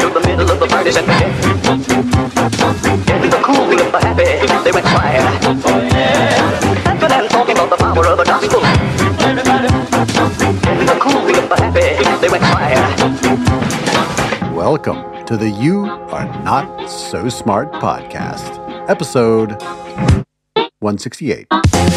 to the middle of the party and in the cool beat of the happy, they went quiet. Dancing and talking about the power of the gospel. In the cool beat of the happy, they went quiet. Welcome to the You Are Not So Smart podcast, episode 168.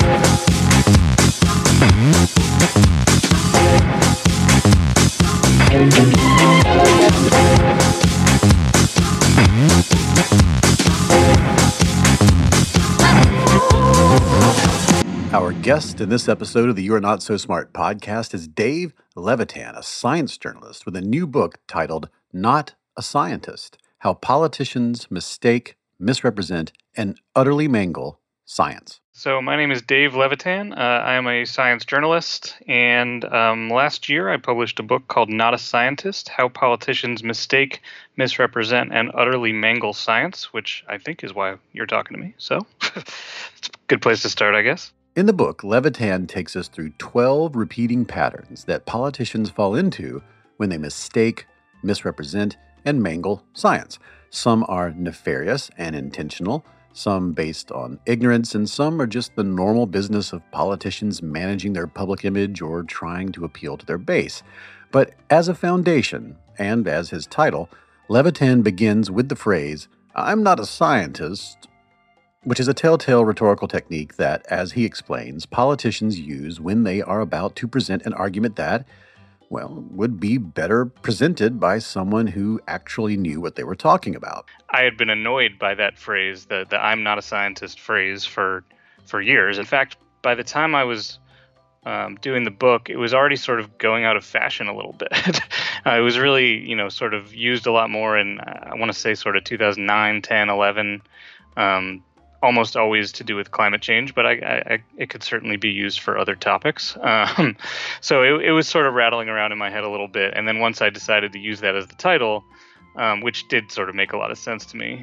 Our guest in this episode of the You Are Not So Smart podcast is Dave Levitan, a science journalist with a new book titled Not a Scientist: How Politicians Mistake, Misrepresent, and Utterly Mangle Science. So my name is Dave Levitan. I am a science journalist, and last year I published a book called Not a Scientist: How Politicians Mistake, Misrepresent, and Utterly Mangle Science, which I think is why you're talking to me. So it's a good place to start, I guess. In the book, Levitan takes us through 12 repeating patterns that politicians fall into when they mistake, misrepresent, and mangle science. Some are nefarious and intentional, some based on ignorance, and some are just the normal business of politicians managing their public image or trying to appeal to their base. But as a foundation, and as his title, Levitan begins with the phrase, "I'm not a scientist," which is a telltale rhetorical technique that, as he explains, politicians use when they are about to present an argument that, well, would be better presented by someone who actually knew what they were talking about. I had been annoyed by that phrase, the "I'm not a scientist" phrase, for years. In fact, by the time I was doing the book, it was already sort of going out of fashion a little bit. It was really, sort of used a lot more in, I want to say, sort of 2009, 10, 11, almost always to do with climate change, but it could certainly be used for other topics. So it was sort of rattling around in my head a little bit. And then once I decided to use that as the title, which did sort of make a lot of sense to me,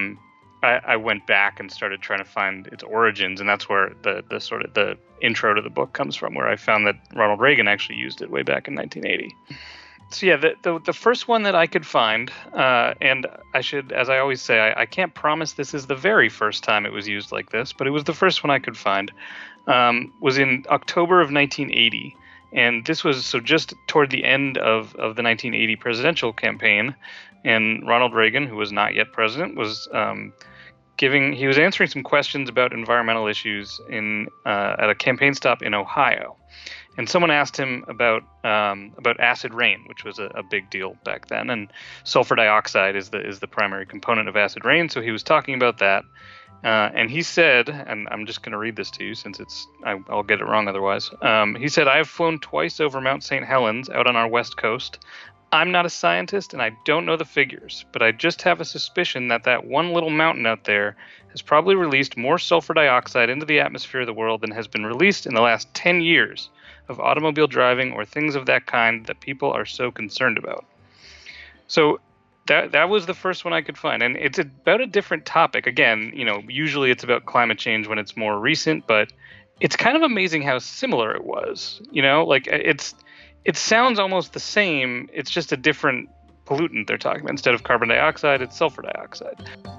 I went back and started trying to find its origins. And that's where the sort of the intro to the book comes from, where I found that Ronald Reagan actually used it way back in 1980. So yeah, the first one that I could find, and I should, as I always say, I can't promise this is the very first time it was used like this, but it was the first one I could find, was in October of 1980. And this was just toward the end of the 1980 presidential campaign. And Ronald Reagan, who was not yet president, was he was answering some questions about environmental issues at a campaign stop in Ohio. And someone asked him about acid rain, which was a big deal back then. And sulfur dioxide is the primary component of acid rain. So he was talking about that. And he said, and I'm just going to read this to you since I'll get it wrong otherwise. He said, "I have flown twice over Mount St. Helens out on our west coast. I'm not a scientist and I don't know the figures, but I just have a suspicion that one little mountain out there has probably released more sulfur dioxide into the atmosphere of the world than has been released in the last 10 years of automobile driving or things of that kind that people are so concerned about." So that was the first one I could find. And it's about a different topic. Again, usually it's about climate change when it's more recent, but it's kind of amazing how similar it was. It sounds almost the same. It's just a different pollutant they're talking about. Instead of carbon dioxide, it's sulfur dioxide.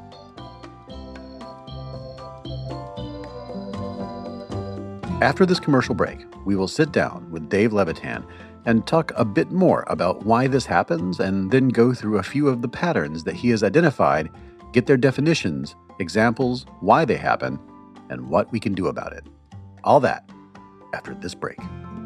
After this commercial break, we will sit down with Dave Levitan and talk a bit more about why this happens, and then go through a few of the patterns that he has identified, get their definitions, examples, why they happen, and what we can do about it. All that after this break.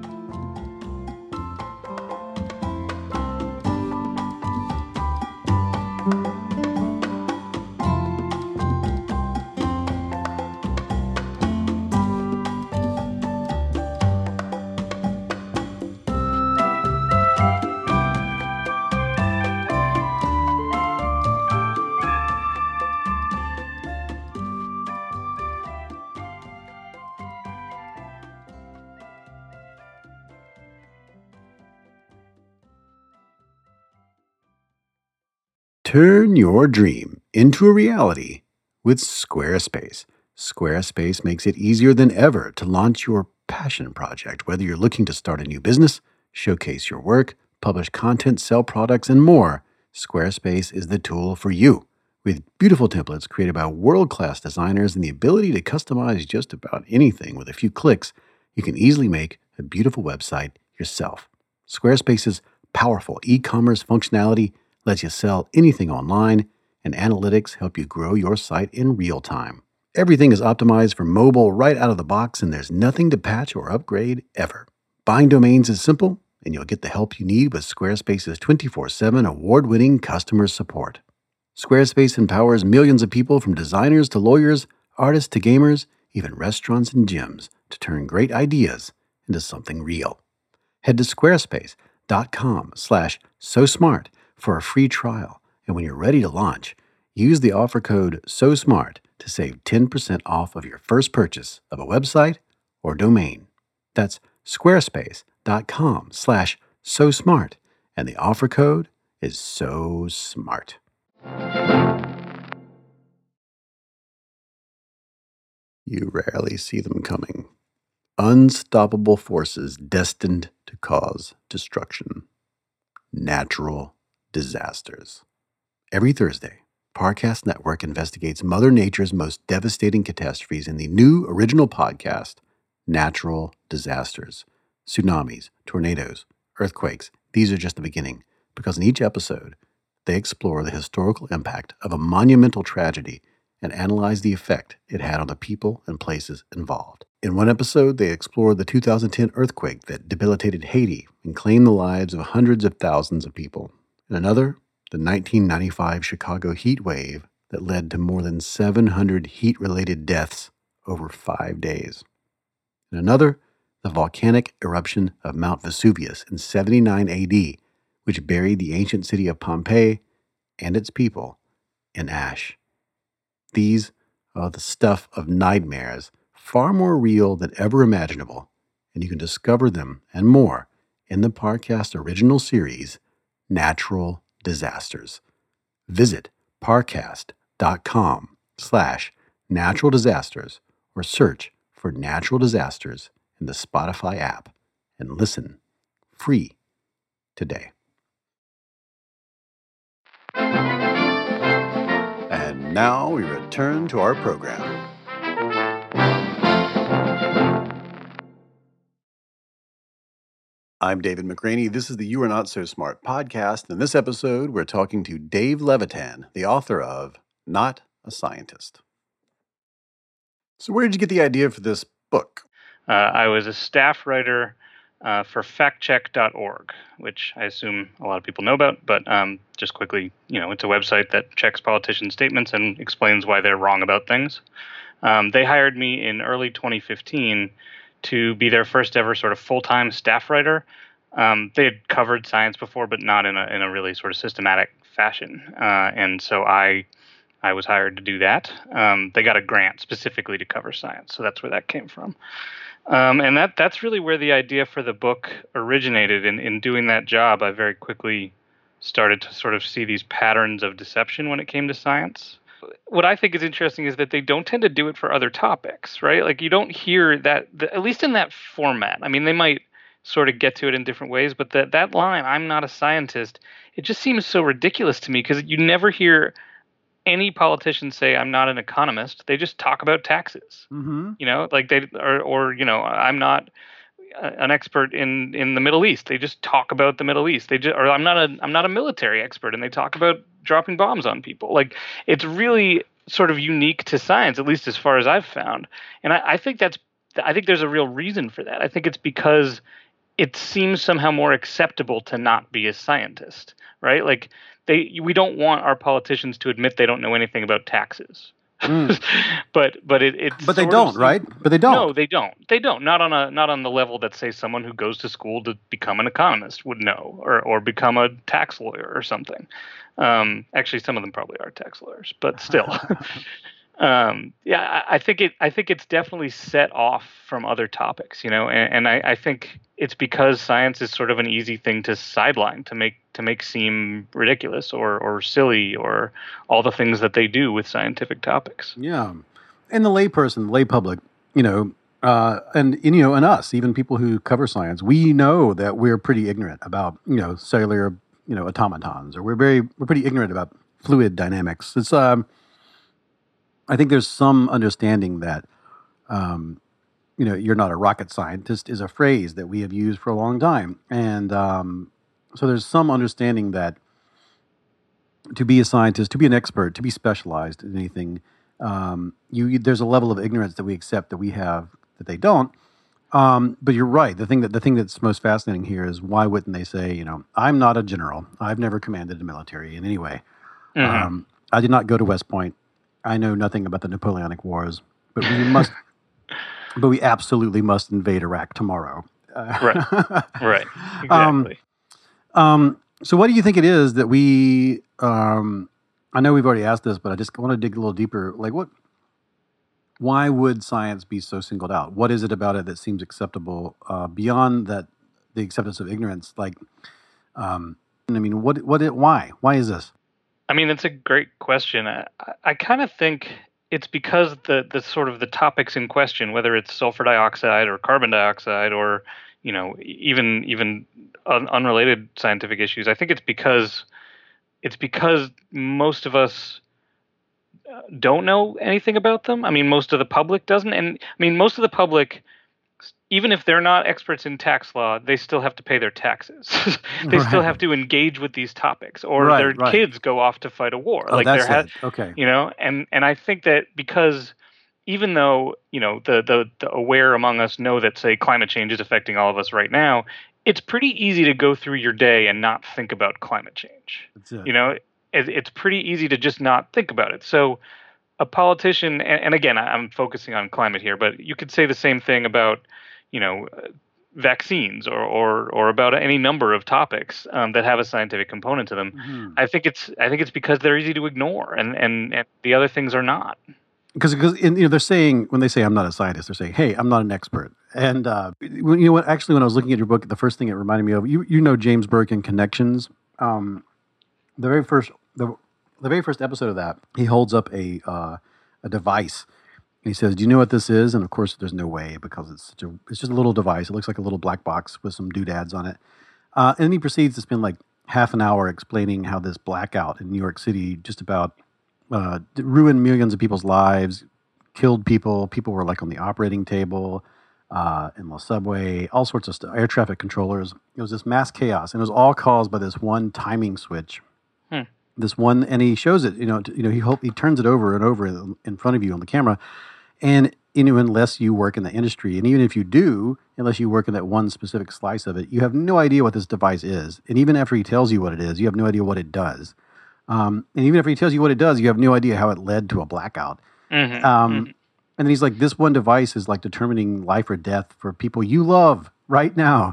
Turn your dream into a reality with Squarespace. Squarespace makes it easier than ever to launch your passion project, whether you're looking to start a new business, showcase your work, publish content, sell products, and more. Squarespace is the tool for you. With beautiful templates created by world-class designers and the ability to customize just about anything with a few clicks, you can easily make a beautiful website yourself. Squarespace's powerful e-commerce functionality lets you sell anything online, and analytics help you grow your site in real time. Everything is optimized for mobile right out of the box, and there's nothing to patch or upgrade ever. Buying domains is simple, and you'll get the help you need with Squarespace's 24/7 award-winning customer support. Squarespace empowers millions of people, from designers to lawyers, artists to gamers, even restaurants and gyms, to turn great ideas into something real. Head to squarespace.com/SoSmart for a free trial, and when you're ready to launch, use the offer code SOSMART to save 10% off of your first purchase of a website or domain. That's squarespace.com/SoSmart, and the offer code is SOSMART. You rarely see them coming. Unstoppable forces destined to cause destruction. Natural disasters. Every Thursday, Parcast Network investigates Mother Nature's most devastating catastrophes in the new original podcast, Natural Disasters. Tsunamis, tornadoes, earthquakes, these are just the beginning, because in each episode, they explore the historical impact of a monumental tragedy and analyze the effect it had on the people and places involved. In one episode, they explored the 2010 earthquake that debilitated Haiti and claimed the lives of hundreds of thousands of people. In another, the 1995 Chicago heat wave that led to more than 700 heat-related deaths over 5 days. In another, the volcanic eruption of Mount Vesuvius in 79 AD, which buried the ancient city of Pompeii and its people in ash. These are the stuff of nightmares, far more real than ever imaginable, and you can discover them and more in the Parcast original series, Natural Disasters. Visit parcast.com/natural disasters or search for Natural Disasters in the Spotify app and listen free today. And now we return to our program. I'm David McRaney. This is the You Are Not So Smart podcast. In this episode, we're talking to Dave Levitan, the author of Not a Scientist. So where did you get the idea for this book? I was a staff writer for factcheck.org, which I assume a lot of people know about, but just quickly, it's a website that checks politicians' statements and explains why they're wrong about things. They hired me in early 2015 to be their first ever sort of full-time staff writer. They had covered science before, but not in a really sort of systematic fashion. And so I was hired to do that. They got a grant specifically to cover science, so that's where that came from. And that's really where the idea for the book originated. In doing that job, I very quickly started to sort of see these patterns of deception when it came to science. What I think is interesting is that they don't tend to do it for other topics, right? Like, you don't hear that, at least in that format. I mean, they might sort of get to it in different ways, but that line, I'm not a scientist, it just seems so ridiculous to me, because you never hear any politician say, I'm not an economist. They just talk about taxes. Mm-hmm. I'm not an expert in the Middle East. They just talk about the Middle East. I'm not a military expert, and they talk about dropping bombs on people. Like, it's really sort of unique to science, at least as far as I've found. And I think there's a real reason for that. I think it's because it seems somehow more acceptable to not be a scientist, right? Like, we don't want our politicians to admit they don't know anything about taxes. But they don't, right? But they don't. No, they don't. They don't. Not on the level that, say, someone who goes to school to become an economist would know, or become a tax lawyer or something. Actually, some of them probably are tax lawyers, but still. I think it's definitely set off from other topics, and I think it's because science is sort of an easy thing to sideline, to make seem ridiculous or silly, or all the things that they do with scientific topics. Yeah, and the lay public, and us, even people who cover science, we know that we're pretty ignorant about cellular automatons, or we're pretty ignorant about fluid dynamics. It's I think there's some understanding that you're not a rocket scientist is a phrase that we have used for a long time, and so there's some understanding that to be a scientist, to be an expert, to be specialized in anything, there's a level of ignorance that we accept that we have that they don't. But you're right. The thing that's most fascinating here is why wouldn't they say, I'm not a general. I've never commanded the military in any way. Mm-hmm. I did not go to West Point. I know nothing about the Napoleonic Wars, but we absolutely must invade Iraq tomorrow. Right. Exactly. So what do you think it is that we, I know we've already asked this, but I just want to dig a little deeper. Like why would science be so singled out? What is it about it that seems acceptable beyond that, the acceptance of ignorance? Like, why? Why is this? I mean, it's a great question. I kind of think it's because the sort of the topics in question, whether it's sulfur dioxide or carbon dioxide or even unrelated scientific issues, I think it's because most of us don't know anything about them. I mean, most of the public doesn't, and I mean, most of the public, even if they're not experts in tax law, they still have to pay their taxes. They still have to engage with these topics, or their kids go off to fight a war. Oh, that's it. Okay. And I think that because even though the aware among us know that, say, climate change is affecting all of us right now, it's pretty easy to go through your day and not think about climate change. That's it. It's pretty easy to just not think about it. So a politician, and again, I'm focusing on climate here, but you could say the same thing about vaccines or about any number of topics that have a scientific component to them. Mm-hmm. I think it's because they're easy to ignore, and the other things are not. Because they're saying, when they say I'm not a scientist, they're saying, hey, I'm not an expert. And actually, when I was looking at your book, the first thing it reminded me of, James Burke and Connections. The very first episode of that, he holds up a device. And he says, "Do you know what this is?" And of course, there's no way, because it's just a little device. It looks like a little black box with some doodads on it. And then he proceeds to spend like half an hour explaining how this blackout in New York City just about ruined millions of people's lives, killed people. People were like on the operating table, in the subway, all sorts of stuff. Air traffic controllers. It was this mass chaos, and it was all caused by this one timing switch. This one, and he shows it. He turns it over and over in front of you on the camera, and unless you work in the industry, and even if you do, unless you work in that one specific slice of it, you have no idea what this device is. And even after he tells you what it is, you have no idea what it does. And even if he tells you what it does, you have no idea how it led to a blackout. Mm-hmm. And then he's like, this one device is like determining life or death for people you love right now.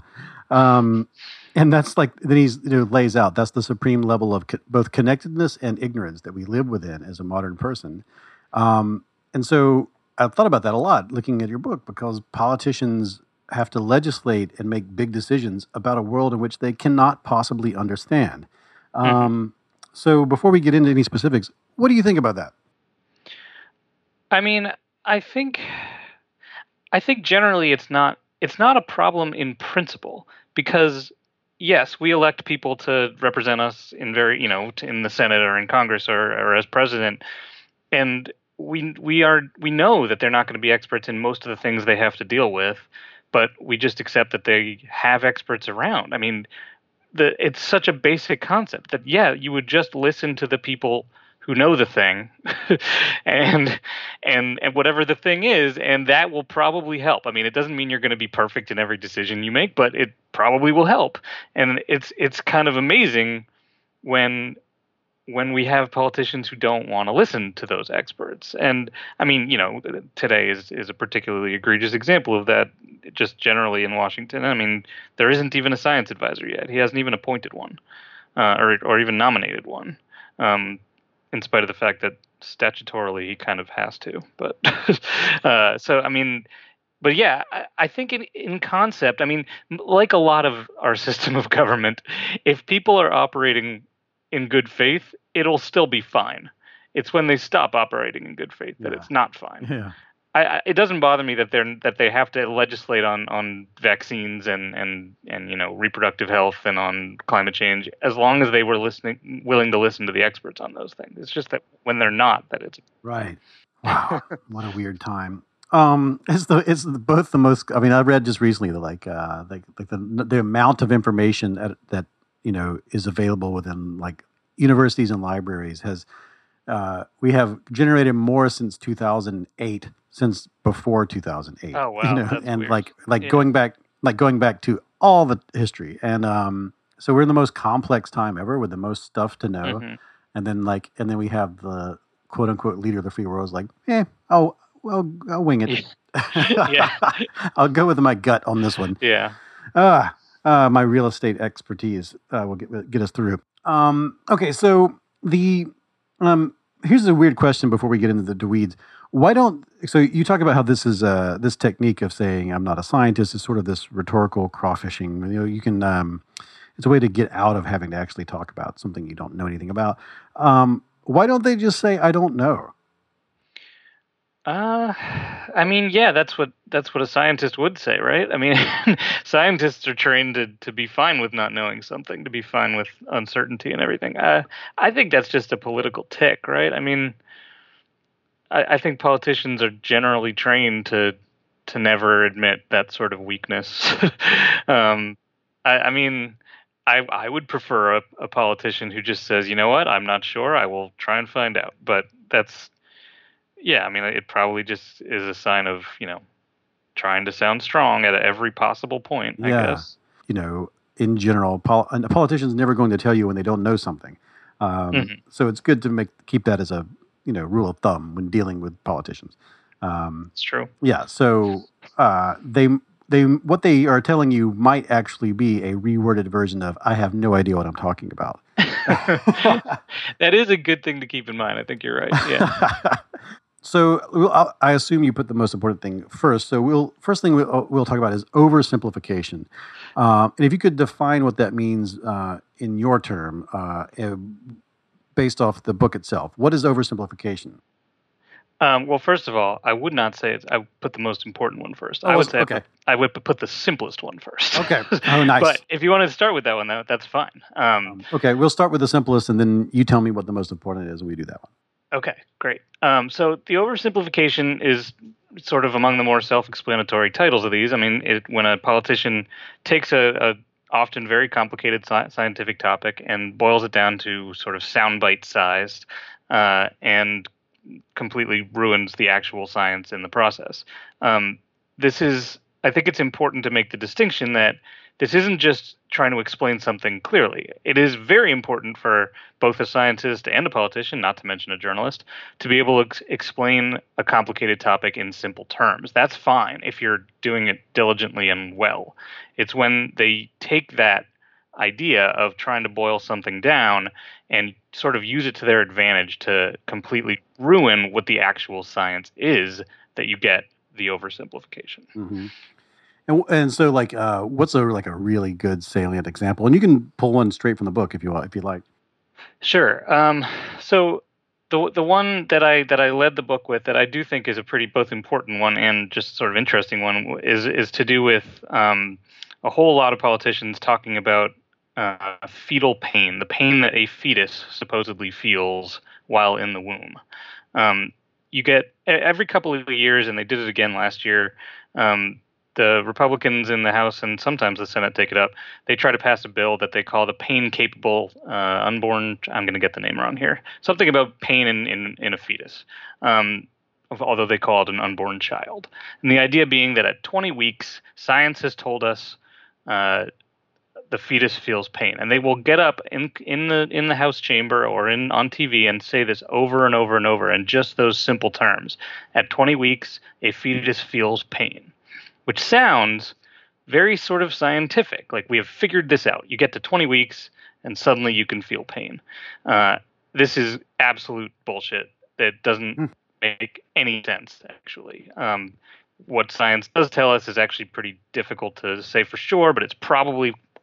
And that's like, then he's lays out, that's the supreme level of both connectedness and ignorance that we live within as a modern person. And so I've thought about that a lot looking at your book, because politicians have to legislate and make big decisions about a world in which they cannot possibly understand. So before we get into any specifics, what do you think about that? I mean, I think generally it's not a problem in principle, because yes, we elect people to represent us in in the Senate or in Congress or as president, and we know that they're not going to be experts in most of the things they have to deal with, but we just accept that they have experts around. I mean, it's such a basic concept that you would just listen to the people who know the thing, and whatever the thing is, and that will probably help. I mean, it doesn't mean you're going to be perfect in every decision you make, but it probably will help. And it's kind of amazing when we have politicians who don't want to listen to those experts. And I mean, today is a particularly egregious example of that, just generally in Washington. I mean, there isn't even a science advisor yet. He hasn't even appointed one, or even nominated one. In spite of the fact that statutorily he kind of has to, but so I mean, but yeah, I think in concept, I mean, like a lot of our system of government, if people are operating in good faith, it'll still be fine. It's when they stop operating in good faith that it's not fine. Yeah. it doesn't bother me that they have to legislate on vaccines and reproductive health and on climate change, as long as they were willing to listen to the experts on those things. It's just that when they're not, that it's Right. Wow. What a weird time. Both the most. I mean, I read just recently that the amount of information that is available within like universities and libraries has we have generated more since 2008, since before 2008. Oh wow, that's and weird. like Yeah. going back to all the history, and so we're in the most complex time ever with the most stuff to know, Mhm. and then we have the quote unquote leader of the free world is like, I'll wing it. Yeah. I'll go with my gut on this one. Yeah. My real estate expertise will get us through. Okay, so here's a weird question before we get into the weeds. So you talk about how this is this technique of saying I'm not a scientist is sort of this rhetorical crawfishing. You can it's a way to get out of having to actually talk about something you don't know anything about. Why don't they just say I don't know? I mean, yeah, that's what a scientist would say, right? I mean, scientists are trained to be fine with not knowing something, to be fine with uncertainty and everything. I think that's just a political tick, right? I mean, I think politicians are generally trained to never admit that sort of weakness. I mean, I would prefer a politician who just says, you know what, I'm not sure, I will try and find out. But that's yeah, I mean, it probably just is a sign of, trying to sound strong at every possible point, I guess. In general, a politician's never going to tell you when they don't know something. So it's good to keep that as a rule of thumb when dealing with politicians. It's true. Yeah. So they what they are telling you might actually be a reworded version of I have no idea what I'm talking about. That is a good thing to keep in mind. I think you're right. Yeah. So I assume you put the most important thing first. So we'll talk about is oversimplification, and if you could define what that means in your term, based off the book itself, what is oversimplification? Well, first of all, I would not say I put the most important one first. I would say okay. I would put the simplest one first. Okay. Oh, nice. But if you want to start with that one, that's fine. Okay, we'll start with the simplest, and then you tell me what the most important is, and we do that one. Okay, great. So the oversimplification is sort of among the more self-explanatory titles of these. I mean, when a politician takes a often very complicated scientific topic and boils it down to sort of soundbite sized, and completely ruins the actual science in the process. I think it's important to make the distinction that this isn't just trying to explain something clearly. It is very important for both a scientist and a politician, not to mention a journalist, to be able to explain a complicated topic in simple terms. That's fine if you're doing it diligently and well. It's when they take that idea of trying to boil something down and sort of use it to their advantage to completely ruin what the actual science is that you get the oversimplification. Mm-hmm. And so, what's a really good salient example? And you can pull one straight from the book if you like. Sure. So the one that I led the book with that I do think is a pretty both important one and just sort of interesting one is to do with a whole lot of politicians talking about fetal pain, the pain that a fetus supposedly feels while in the womb. You get every couple of years, and they did it again last year. The Republicans in the House and sometimes the Senate take it up. They try to pass a bill that they call the pain-capable unborn. I'm going to get the name wrong here. Something about pain in a fetus, although they call it an unborn child. And the idea being that at 20 weeks, science has told us the fetus feels pain, and they will get up in the House chamber or on TV and say this over and over and over in just those simple terms. At 20 weeks, a fetus feels pain. Which sounds very sort of scientific, like we have figured this out. You get to 20 weeks, and suddenly you can feel pain. This is absolute bullshit that doesn't make any sense, actually. What science does tell us is actually pretty difficult to say for sure, but it's probably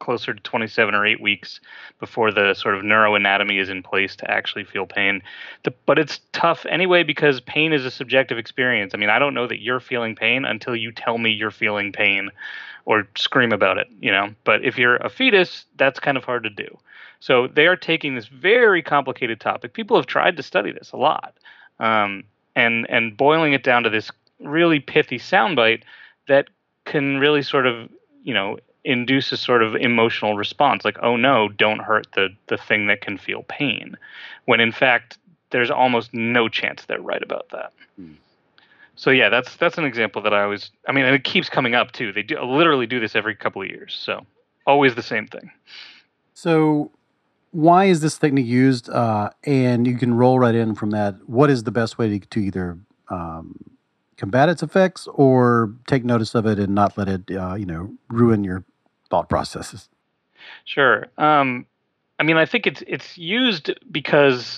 closer to 27 or 8 weeks before the sort of neuroanatomy is in place to actually feel pain. But it's tough anyway because pain is a subjective experience. I mean, I don't know that you're feeling pain until you tell me you're feeling pain or scream about it, you know. But if you're a fetus, that's kind of hard to do. So they are taking this very complicated topic. People have tried to study this a lot, and boiling it down to this really pithy soundbite that can really sort of, you know, induce a sort of emotional response, like, oh no, don't hurt the thing that can feel pain, when in fact there's almost no chance they're right about that. So yeah, that's an example that I mean, and it keeps coming up too. They literally do this every couple of years, so always the same thing. So why is this technique used? And you can roll right in from that. What is the best way to either combat its effects or take notice of it and not let it, ruin your thought processes? Sure. I mean, I think it's used because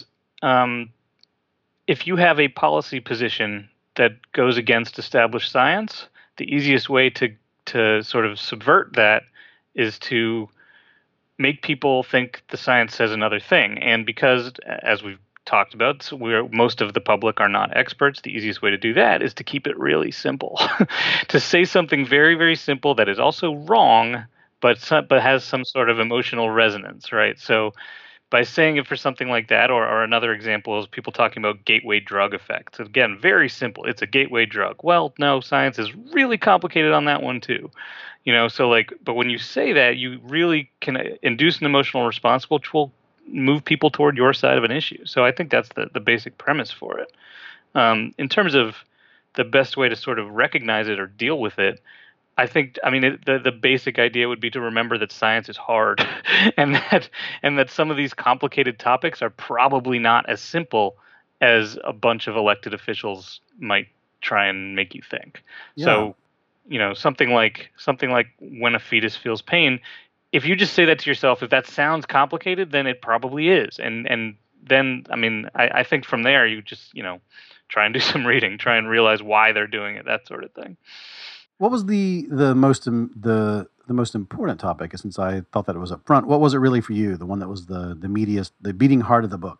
if you have a policy position that goes against established science, the easiest way to sort of subvert that is to make people think the science says another thing. And because, as we've talked about, most of the public are not experts, the easiest way to do that is to keep it really simple. To say something very, very simple that is also wrong, but has some sort of emotional resonance, right? So by saying it for something like that, or another example is people talking about gateway drug effects. Again, very simple. It's a gateway drug. Well, no, science is really complicated on that one too. You know, so like, but when you say that, you really can induce an emotional response, which will move people toward your side of an issue. So I think that's the basic premise for it. In terms of the best way to sort of recognize it or deal with it, I mean, the basic idea would be to remember that science is hard, and that some of these complicated topics are probably not as simple as a bunch of elected officials might try and make you think. Yeah. So, you know, something like when a fetus feels pain, if you just say that to yourself, if that sounds complicated, then it probably is, and then I mean, I think from there you just, you know, try and do some reading, try and realize why they're doing it, that sort of thing. What was the most important topic? Since I thought that it was up front, what was it really for you? The one that was the meatiest, the beating heart of the book.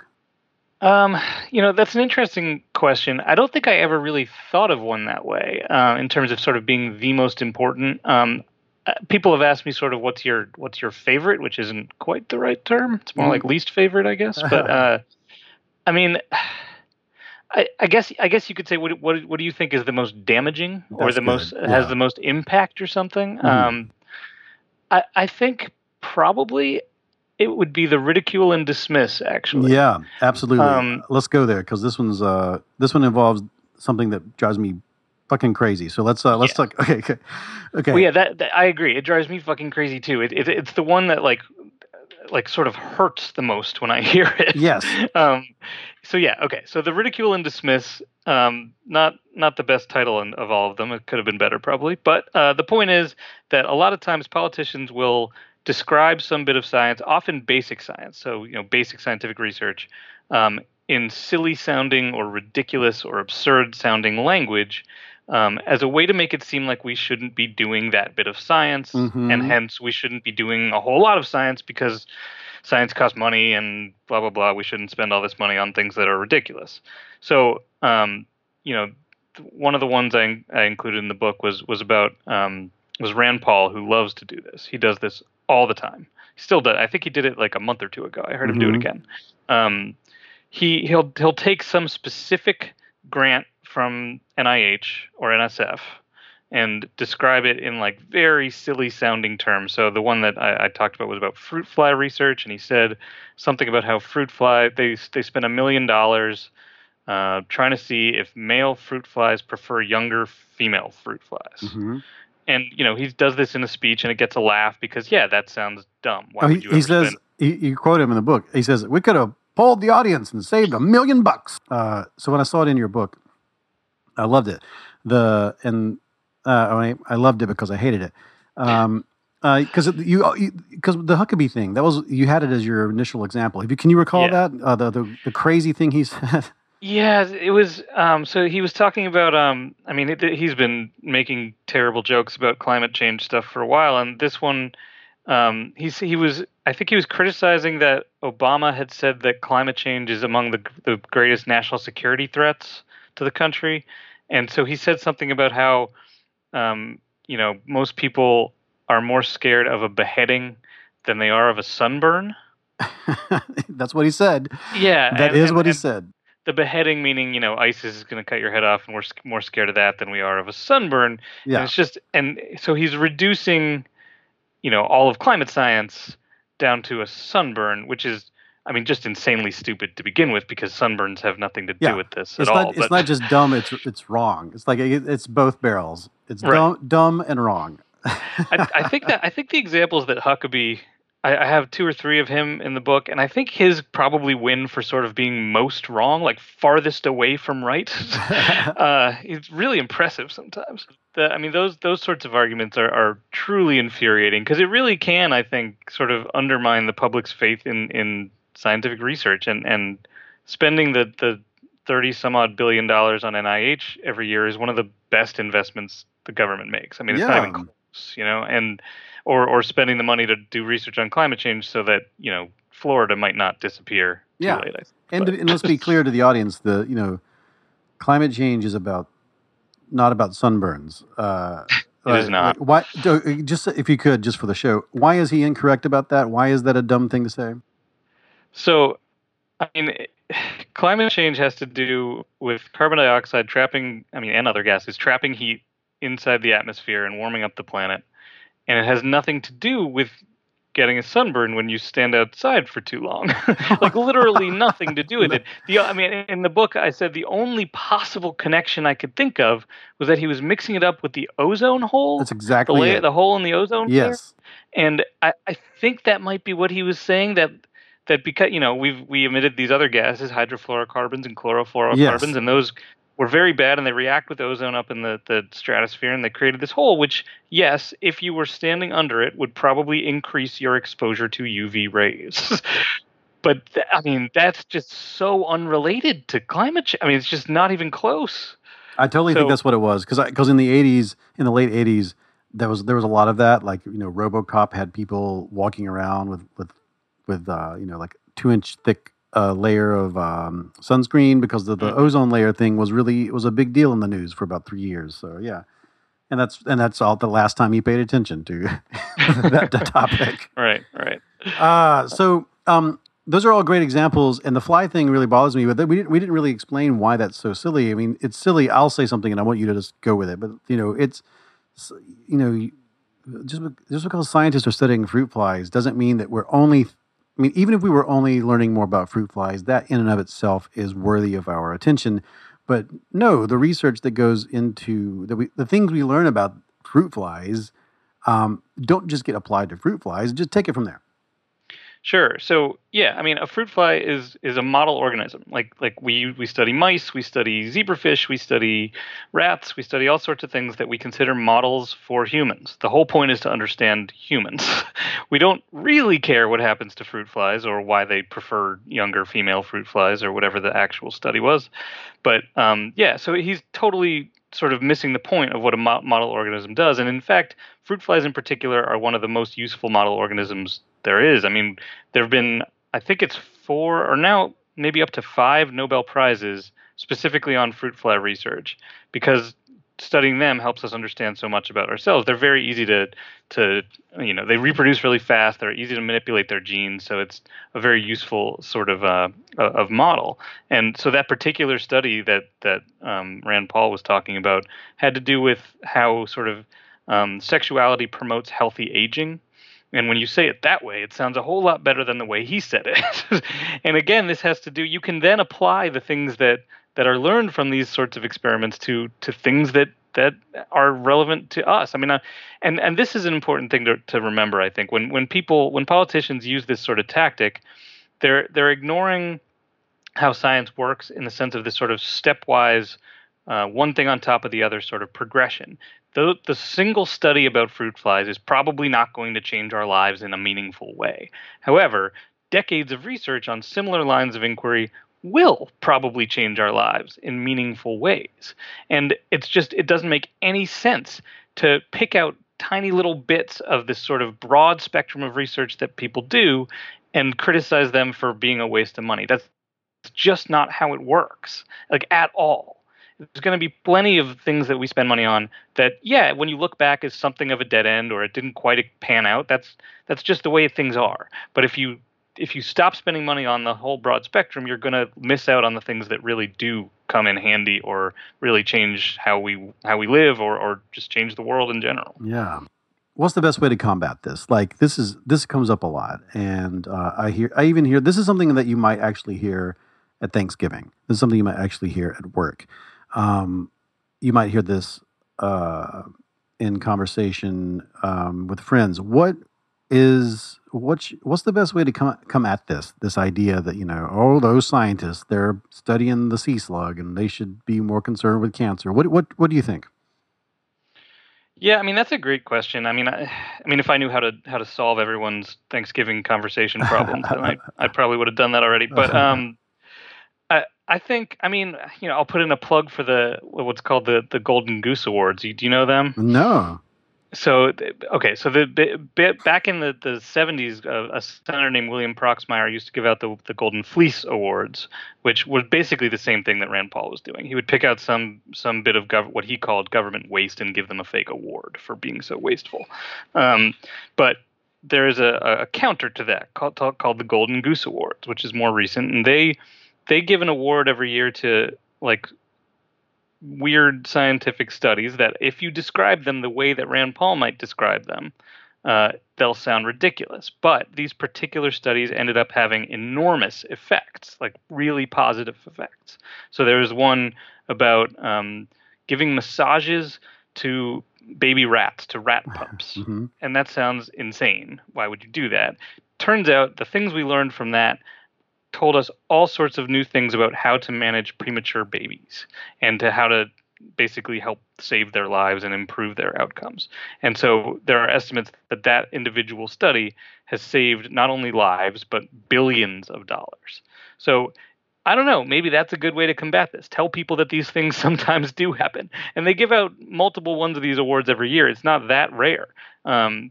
You know, that's an interesting question. I don't think I ever really thought of one that way, in terms of sort of being the most important. People have asked me sort of what's your favorite, which isn't quite the right term. It's more like least favorite, I guess. But I mean, I guess you could say what do you think is the most damaging or the most has the most impact or something? Mm-hmm. I think probably it would be the ridicule and dismiss, actually. Yeah, absolutely. Let's go there because this one involves something that drives me fucking crazy. So let's talk. Okay. Well, yeah, that I agree. It drives me fucking crazy too. It's the one that like sort of hurts the most when I hear it. Yes. So yeah, okay. So the ridicule and dismiss, not the best title of all of them. It could have been better probably. But the point is that a lot of times politicians will describe some bit of science, often basic science, so you know, basic scientific research, in silly sounding or ridiculous or absurd sounding language, as a way to make it seem like we shouldn't be doing that bit of science, and hence we shouldn't be doing a whole lot of science because science costs money and blah, blah, blah. We shouldn't spend all this money on things that are ridiculous. So, you know, one of the ones I included in the book was about was Rand Paul, who loves to do this. He does this all the time. He still does. I think he did it like a month or two ago. I heard him do it again. He'll take some specific grant from NIH or NSF and describe it in like very silly sounding terms. So the one that I talked about was about fruit fly research, and he said something about how fruit fly they spent $1 million trying to see if male fruit flies prefer younger female fruit flies. Mm-hmm. And you know, he does this in a speech, and it gets a laugh because that sounds dumb. Why would you he says you quote him in the book. He says we could have polled the audience and saved $1 million. So when I saw it in your book, I loved it. I loved it because I hated it. Because the Huckabee thing, that was, you had it as your initial example. Can you recall that the crazy thing he said? Yeah, it was. So he was talking about. I mean, he's been making terrible jokes about climate change stuff for a while, and this one I think he was criticizing that Obama had said that climate change is among the greatest national security threats to the country, and so he said something about how most people are more scared of a beheading than they are of a sunburn. That's what he said. Yeah, That is what he said. The beheading meaning, ISIS is going to cut your head off, and we're more scared of that than we are of a sunburn. Yeah. And it's just, and so he's reducing, all of climate science down to a sunburn, which is, just insanely stupid to begin with, because sunburns have nothing to do with this at all. It's not just dumb; it's wrong. It's like it's both barrels. It's dumb and wrong. I think the examples that Huckabee, I have 2 or 3 of him in the book, and I think his probably win for sort of being most wrong, like farthest away from right. It's really impressive sometimes. Those sorts of arguments are truly infuriating, because it really can, I think, sort of undermine the public's faith in scientific research, and spending the 30 some odd billion dollars on NIH every year is one of the best investments the government makes. It's not even close, and or spending the money to do research on climate change so that, Florida might not disappear too late. And let's be clear to the audience, climate change is not about sunburns. It is not. Why? Just if you could, just for the show, why is he incorrect about that? Why is that a dumb thing to say? So, climate change has to do with carbon dioxide trapping, and other gases, trapping heat inside the atmosphere and warming up the planet. And it has nothing to do with getting a sunburn when you stand outside for too long. Like, literally nothing to do with it. In the book, I said the only possible connection I could think of was that he was mixing it up with the ozone hole. That's exactly it. The hole in the ozone layer. Yes. And I think that might be what he was saying, that because, we emitted these other gases, hydrofluorocarbons and chlorofluorocarbons, and those were very bad, and they react with ozone up in the stratosphere, and they created this hole, which, yes, if you were standing under it, would probably increase your exposure to UV rays. But, that's just so unrelated to climate change. It's just not even close. I totally think that's what it was, because in the late 80s, there was a lot of that. Like, RoboCop had people walking around with like 2-inch thick layer of sunscreen, because the ozone layer thing was a big deal in the news for about 3 years. So yeah, and that's all the last time he paid attention to that topic. Right. So those are all great examples, and the fly thing really bothers me. But we didn't really explain why that's so silly. It's silly. I'll say something, and I want you to just go with it. But it's just because scientists are studying fruit flies doesn't mean that we're only. Even if we were only learning more about fruit flies, that in and of itself is worthy of our attention. But no, the research that goes into the things we learn about fruit flies don't just get applied to fruit flies. Just take it from there. Sure. So yeah, a fruit fly is a model organism. Like we study mice, we study zebrafish, we study rats, we study all sorts of things that we consider models for humans. The whole point is to understand humans. We don't really care what happens to fruit flies or why they prefer younger female fruit flies or whatever the actual study was. But so he's totally sort of missing the point of what a model organism does. And in fact, fruit flies in particular are one of the most useful model organisms there is. There have been, I think it's 4 or now maybe up to 5 Nobel Prizes specifically on fruit fly research, because studying them helps us understand so much about ourselves. They're very easy to they reproduce really fast. They're easy to manipulate their genes, so it's a very useful sort of model. And so that particular study that Rand Paul was talking about had to do with how sort of sexuality promotes healthy aging. And when you say it that way, it sounds a whole lot better than the way he said it. And again, this has to do, you can then apply the things that are learned from these sorts of experiments to things that are relevant to us. And this is an important thing to remember, I think. When politicians use this sort of tactic, they're ignoring how science works in the sense of this sort of stepwise, one thing on top of the other sort of progression. The single study about fruit flies is probably not going to change our lives in a meaningful way. However, decades of research on similar lines of inquiry will probably change our lives in meaningful ways. And it doesn't make any sense to pick out tiny little bits of this sort of broad spectrum of research that people do and criticize them for being a waste of money. That's just not how it works, like at all. There's going to be plenty of things that we spend money on that, yeah, when you look back, is something of a dead end or it didn't quite pan out. That's just the way things are. But if you stop spending money on the whole broad spectrum, you're going to miss out on the things that really do come in handy or really change how we live or just change the world in general. Yeah. What's the best way to combat this? Like this comes up a lot, and I even hear this is something that you might actually hear at Thanksgiving. This is something you might actually hear at work. You might hear this in conversation with friends. What's the best way to come at this idea that, those scientists, they're studying the sea slug and they should be more concerned with cancer? What do you think? Yeah, I mean that's a great question. I mean, if I knew how to solve everyone's Thanksgiving conversation problems, then I probably would have done that already. But I think, I'll put in a plug for what's called the Golden Goose Awards. Do you know them? No. So back in the 70s, a senator named William Proxmire used to give out the Golden Fleece Awards, which was basically the same thing that Rand Paul was doing. He would pick out some bit of what he called government waste and give them a fake award for being so wasteful. But there is a counter to that called the Golden Goose Awards, which is more recent, and they give an award every year to like weird scientific studies that if you describe them the way that Rand Paul might describe them, they'll sound ridiculous. But these particular studies ended up having enormous effects, like really positive effects. So there was one about giving massages to baby rats, to rat pups. Mm-hmm. And that sounds insane. Why would you do that? Turns out the things we learned from that told us all sorts of new things about how to manage premature babies and to how to basically help save their lives and improve their outcomes. And so there are estimates that individual study has saved not only lives, but billions of dollars. So I don't know, maybe that's a good way to combat this. Tell people that these things sometimes do happen. And they give out multiple ones of these awards every year. It's not that rare. And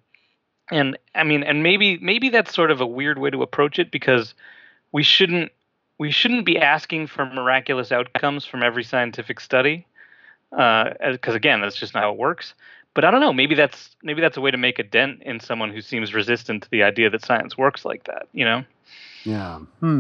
maybe that's sort of a weird way to approach it, because we shouldn't be asking for miraculous outcomes from every scientific study, because again, that's just not how it works. But I don't know. Maybe that's a way to make a dent in someone who seems resistant to the idea that science works like that. Yeah.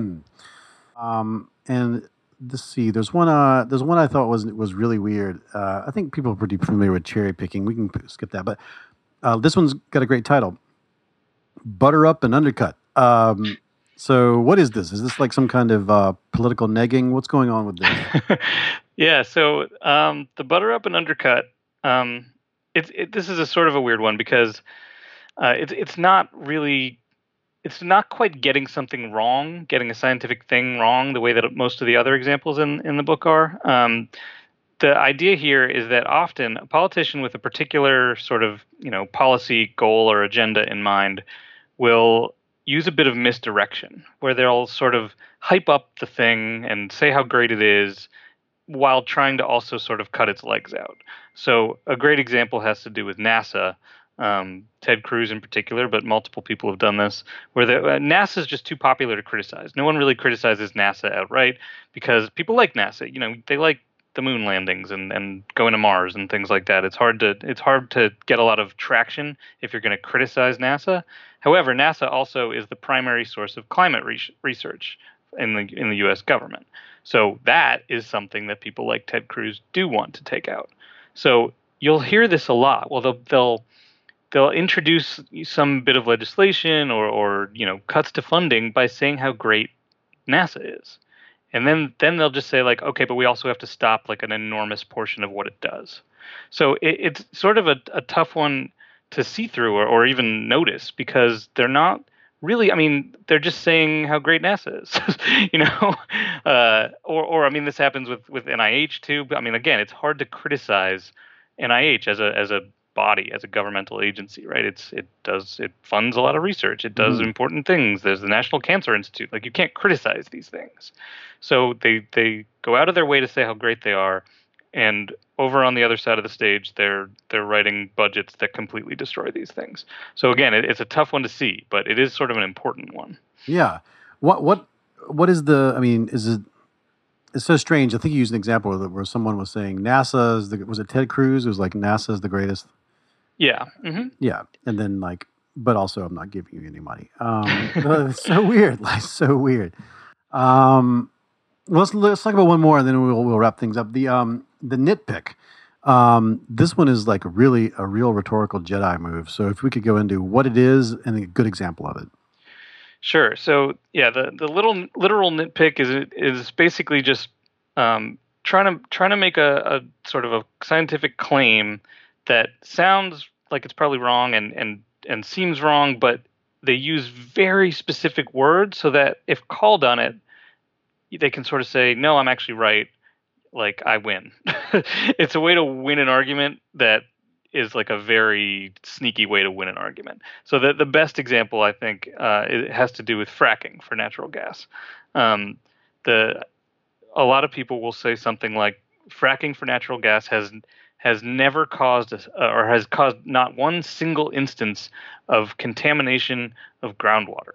And let's see. There's one I thought was really weird. I think people are pretty familiar with cherry picking. We can skip that. But this one's got a great title: Butter Up and Undercut. So what is this? Is this like some kind of political negging? What's going on with this? Yeah. So the Butter Up and Undercut. This is a sort of a weird one, because it's not quite getting something wrong, getting a scientific thing wrong the way that most of the other examples in the book are. The idea here is that often a politician with a particular sort of policy goal or agenda in mind will use a bit of misdirection, where they'll sort of hype up the thing and say how great it is while trying to also sort of cut its legs out. So a great example has to do with NASA, Ted Cruz in particular, but multiple people have done this, where NASA is just too popular to criticize. No one really criticizes NASA outright because people like NASA. They like the moon landings and going to Mars and things like that. It's hard to get a lot of traction if you're going to criticize NASA. However, NASA also is the primary source of climate research in the U.S. government. So that is something that people like Ted Cruz do want to take out. So you'll hear this a lot. Well, they'll introduce some bit of legislation or cuts to funding by saying how great NASA is. And then they'll just say, like, okay, but we also have to stop like an enormous portion of what it does. So it's sort of a tough one to see through or even notice, because they're not really, they're just saying how great NASA is, this happens with NIH too. But again, it's hard to criticize NIH as a body, as a governmental agency, right? It funds a lot of research. It does important things. There's the National Cancer Institute. Like, you can't criticize these things. So they go out of their way to say how great they are, and over on the other side of the stage, they're writing budgets that completely destroy these things. So again, it's a tough one to see, but it is sort of an important one. Yeah. What is the? I mean, is it? It's so strange. I think you used an example where someone was saying NASA is the. Was it Ted Cruz? It was like NASA is the greatest. Yeah. Mm-hmm. Yeah, and then like, but also I'm not giving you any money. It's so weird. Like so weird. Let's talk about one more, and then we'll wrap things up. The nitpick. This one is like really a real rhetorical Jedi move. So if we could go into what it is and a good example of it. Sure. So yeah, the little literal nitpick is basically just trying to make a sort of a scientific claim that sounds like it's probably wrong and seems wrong, but they use very specific words so that if called on it, they can sort of say, no, I'm actually right. Like I win. It's a way to win an argument that is like a very sneaky way to win an argument. So the best example, I think, it has to do with fracking for natural gas. A lot of people will say something like fracking for natural gas has never caused or has caused not one single instance of contamination of groundwater.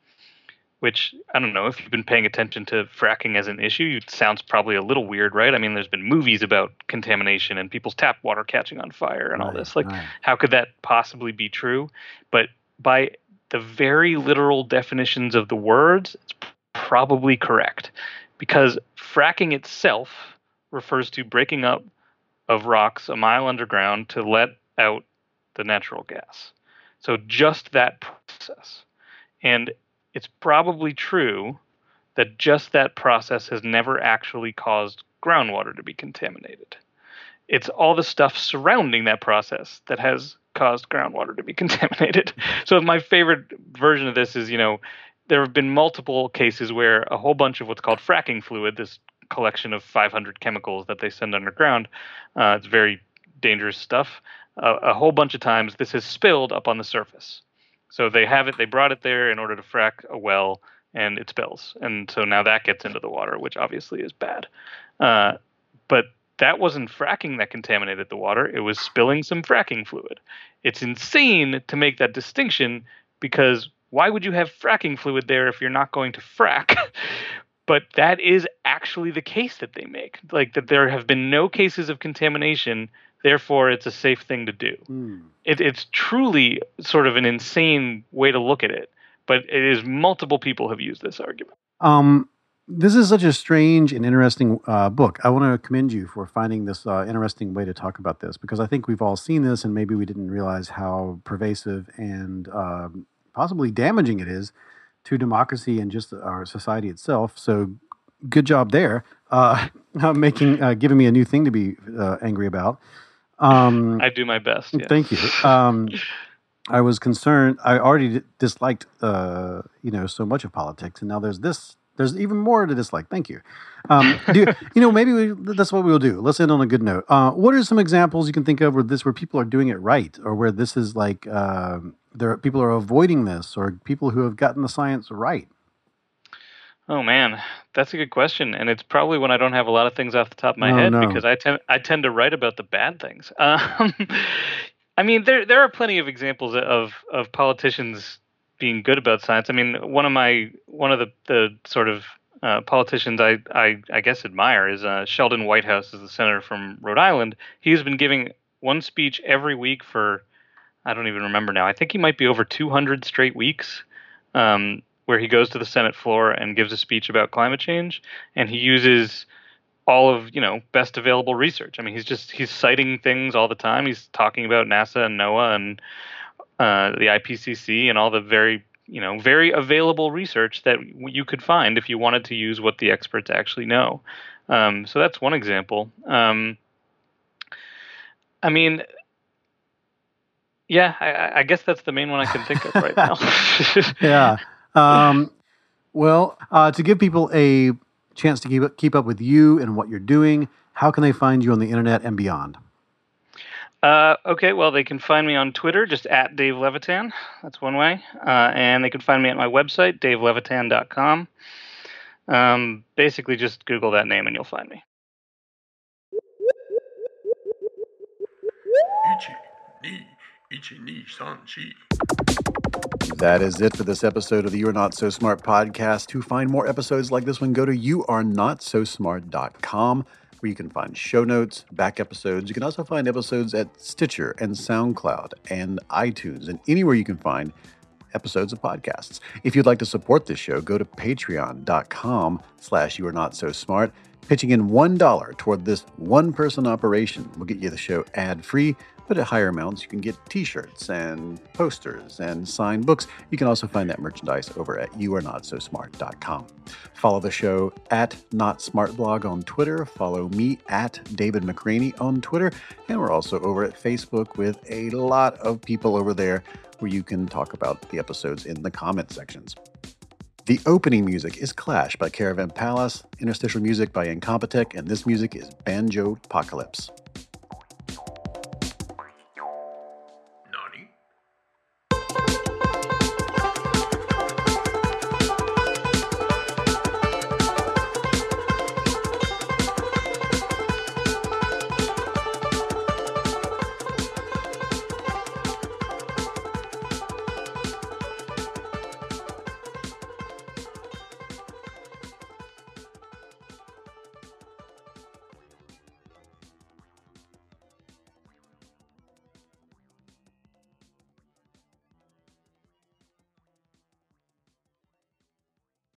Which, I don't know, if you've been paying attention to fracking as an issue, it sounds probably a little weird, right? I mean, there's been movies about contamination and people's tap water catching on fire and all this. Like, how could that possibly be true? But by the very literal definitions of the words, it's probably correct. Because fracking itself refers to breaking up of rocks a mile underground to let out the natural gas. So just that process. And it's probably true that just that process has never actually caused groundwater to be contaminated. It's all the stuff surrounding that process that has caused groundwater to be contaminated. So my favorite version of this is, there have been multiple cases where a whole bunch of what's called fracking fluid, this collection of 500 chemicals that they send underground, it's very dangerous stuff. A whole bunch of times this has spilled up on the surface. So they brought it there in order to frack a well, and it spills. And so now that gets into the water, which obviously is bad. But that wasn't fracking that contaminated the water. It was spilling some fracking fluid. It's insane to make that distinction because why would you have fracking fluid there if you're not going to frack? But that is actually the case that they make. Like that there have been no cases of contamination, therefore it's a safe thing to do. It's truly sort of an insane way to look at it, but it is multiple people have used this argument. This is such a strange and interesting book. I want to commend you for finding this interesting way to talk about this because I think we've all seen this and maybe we didn't realize how pervasive and possibly damaging it is to democracy and just our society itself. So good job there, giving me a new thing to be angry about. I do my best. Yes. Thank you. I was concerned. I already disliked, so much of politics, and now there's this. There's even more to dislike. Thank you. Maybe that's what we'll do. Let's end on a good note. What are some examples you can think of where people are doing it right, or where this is like people are avoiding this, or people who have gotten the science right? Oh man, that's a good question, and it's probably when I don't have a lot of things off the top of my head because I tend to write about the bad things. I mean, there are plenty of examples of politicians being good about science. I mean, one of the sort of politicians I guess admire is Sheldon Whitehouse, is the senator from Rhode Island. He's been giving one speech every week for I don't even remember now. I think he might be over 200 straight weeks. Where he goes to the Senate floor and gives a speech about climate change, and he uses all of best available research. I mean, he's citing things all the time. He's talking about NASA and NOAA and the IPCC and all the very available research that you could find if you wanted to use what the experts actually know. So that's one example. I mean, yeah, I guess that's the main one I can think of right now. Yeah. To give people a chance to keep up with you and what you're doing, how can they find you on the internet and beyond? Okay, well, they can find me on Twitter, just at Dave Levitan. That's one way. And they can find me at my website, davelevitan.com. Basically, just Google that name and you'll find me. That is it for this episode of the You Are Not So Smart podcast. To find more episodes like this one, go to youarenotsosmart.com, where you can find show notes, back episodes. You can also find episodes at Stitcher and SoundCloud and iTunes and anywhere you can find episodes of podcasts. If you'd like to support this show, go to patreon.com/youarenotsosmart. Pitching in $1 toward this one-person operation will get you the show ad-free, but at higher amounts, you can get t-shirts and posters and signed books. You can also find that merchandise over at youarenotsosmart.com. Follow the show at NotSmartBlog on Twitter. Follow me at David McRaney on Twitter. And we're also over at Facebook with a lot of people over there where you can talk about the episodes in the comment sections. The opening music is Clash by Caravan Palace, interstitial music by Incompetech, and this music is Banjo Apocalypse.